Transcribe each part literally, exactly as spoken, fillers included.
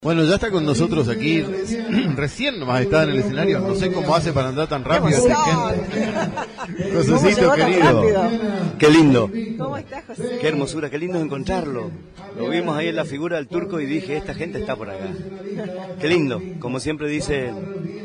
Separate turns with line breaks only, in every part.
Bueno, ya está con nosotros aquí, recién nomás está en el escenario, no sé cómo hace para andar tan rápido. Josecito, querido.
Qué lindo.
¿Cómo estás, José?
Qué hermosura, qué lindo encontrarlo. Lo vimos ahí en la figura del turco y dije, esta gente está por acá. Qué lindo, como siempre dice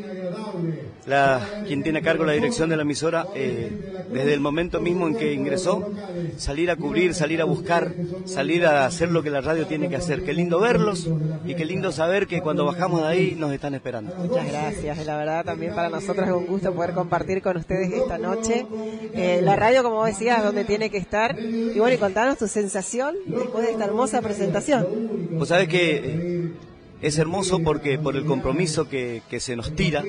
la, quien tiene a cargo la dirección de la emisora, eh, desde el momento mismo en que ingresó, salir a cubrir, salir a buscar, salir a hacer lo que la radio tiene que hacer. Qué lindo verlos y qué lindo saber que cuando bajamos de ahí nos están esperando.
Muchas gracias, la verdad también para nosotros es un gusto poder compartir con ustedes esta noche. Eh, la radio, como vos decías, donde tiene que estar. Y bueno, y contanos tu sensación después de esta hermosa presentación.
Vos sabés que eh, es hermoso porque por el compromiso que, que se nos tira,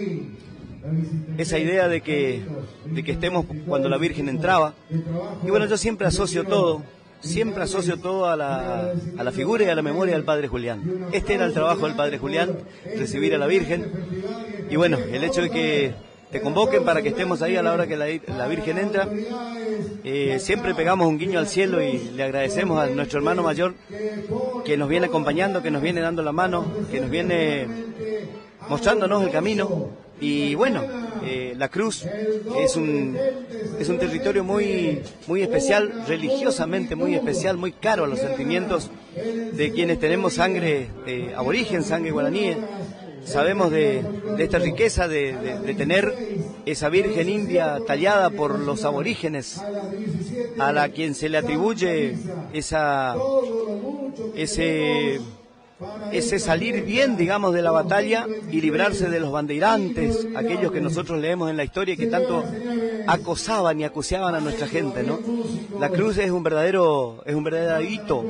esa idea de que, de que estemos cuando la Virgen entraba. Y bueno, yo siempre asocio todo, siempre asocio todo a la, a la figura y a la memoria del Padre Julián. Este era el trabajo del Padre Julián, recibir a la Virgen. Y bueno, el hecho de que te convoquen para que estemos ahí a la hora que la, la Virgen entra, eh, siempre pegamos un guiño al cielo y le agradecemos a nuestro hermano mayor que nos viene acompañando, que nos viene dando la mano, que nos viene mostrándonos el camino. Y bueno, eh, la cruz es un, es un territorio muy, muy especial, religiosamente muy especial, muy caro a los sentimientos de quienes tenemos sangre eh, aborigen, sangre guaraní. Sabemos de, de esta riqueza de, de, de tener esa Virgen India tallada por los aborígenes, a la quien se le atribuye esa, ese... ese salir bien, digamos, de la batalla y librarse de los bandeirantes, aquellos que nosotros leemos en la historia y que tanto acosaban y acuciaban a nuestra gente, ¿no? La cruz es un verdadero, es un verdadero hito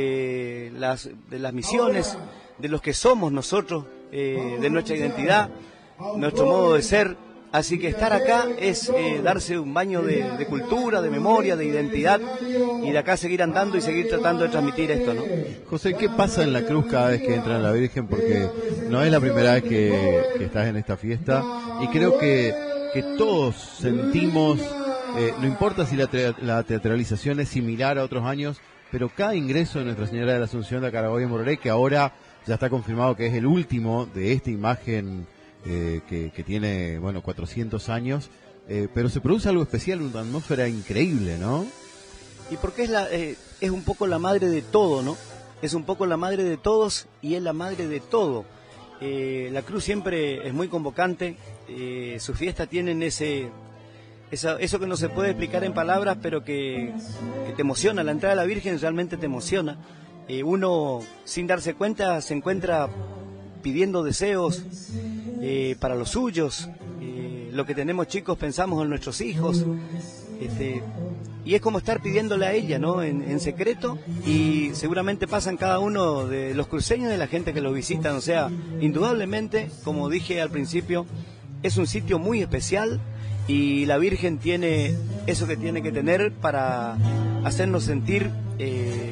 de las, de las misiones, de los que somos nosotros, eh, de nuestra identidad, nuestro modo de ser. Así que estar acá es eh, darse un baño de, de cultura, de memoria, de identidad, y de acá seguir andando y seguir tratando de transmitir esto, ¿no?
José, ¿qué pasa en la cruz cada vez que entra en la Virgen? Porque no es la primera vez que, que estás en esta fiesta, y creo que, que todos sentimos, eh, no importa si la, la teatralización es similar a otros años, pero cada ingreso de Nuestra Señora de la Asunción de Carabobo y Mororé, que ahora ya está confirmado que es el último de esta imagen Eh, que, que tiene, bueno, cuatrocientos años, eh, pero se produce algo especial, una atmósfera increíble, ¿no?
Y porque es, la, eh, es un poco la madre de todo, ¿no? Es un poco la madre de todos y es la madre de todo. Eh, la cruz siempre es muy convocante, eh, sus fiestas tienen ese, esa, eso que no se puede explicar en palabras, pero que, que te emociona. La entrada de la Virgen realmente te emociona. Eh, uno, sin darse cuenta, se encuentra pidiendo deseos eh, para los suyos, eh, lo que tenemos chicos pensamos en nuestros hijos, este, y es como estar pidiéndole a ella, ¿no? En, en secreto, y seguramente pasan cada uno de los cruceños, de la gente que los visitan. O sea, indudablemente, como dije al principio, es un sitio muy especial y la Virgen tiene eso que tiene que tener para hacernos sentir eh,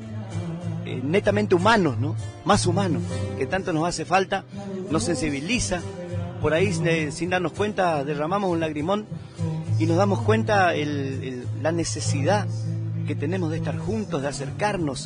Eh, netamente humanos, ¿no? Más humanos, que tanto nos hace falta, nos sensibiliza. Por ahí, eh, sin darnos cuenta, derramamos un lagrimón y nos damos cuenta el, el, la necesidad que tenemos de estar juntos, de acercarnos.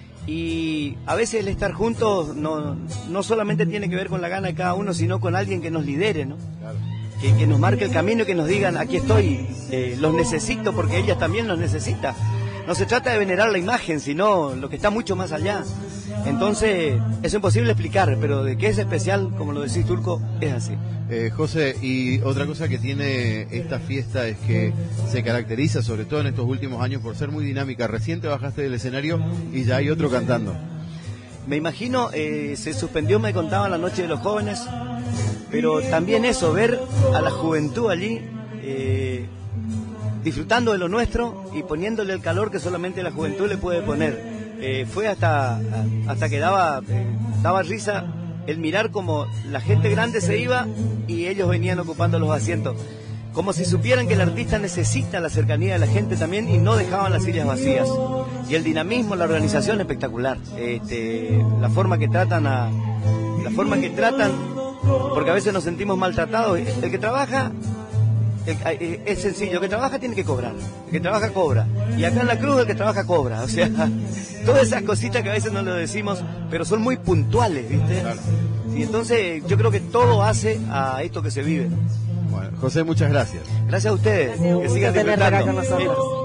Y a veces el estar juntos no, no solamente tiene que ver con la gana de cada uno, sino con alguien que nos lidere, ¿no? Claro. Que, que nos marque el camino y que nos digan, aquí estoy, eh, los necesito porque ella también los necesita. No se trata de venerar la imagen, sino lo que está mucho más allá. Entonces, es imposible explicar, pero de que es especial, como lo decís, Turco, es así.
Eh, José, y otra cosa que tiene esta fiesta es que se caracteriza, sobre todo en estos últimos años, por ser muy dinámica. Recién te bajaste del escenario y ya hay otro cantando.
Me imagino, eh, se suspendió, me contaban, la Noche de los Jóvenes, pero también eso, ver a la juventud allí, eh, disfrutando de lo nuestro y poniéndole el calor que solamente la juventud le puede poner. Eh, fue hasta, hasta que daba, eh, daba risa el mirar como la gente grande se iba y ellos venían ocupando los asientos, como si supieran que el artista necesita la cercanía de la gente también y no dejaban las sillas vacías. Y el dinamismo, la organización espectacular, este, la forma que tratan a, la forma que tratan, porque a veces nos sentimos maltratados. El que trabaja el, es sencillo, el que trabaja tiene que cobrar, el que trabaja cobra, y acá en la cruz el que trabaja cobra, o sea, todas esas cositas que a veces no lo decimos, pero son muy puntuales, ¿viste?
Claro.
Y entonces yo creo que todo hace a esto que se vive.
Bueno, José, muchas gracias.
Gracias a ustedes,
Un
que
gusto
sigan
tenerla acá
disfrutando.
con nosotros.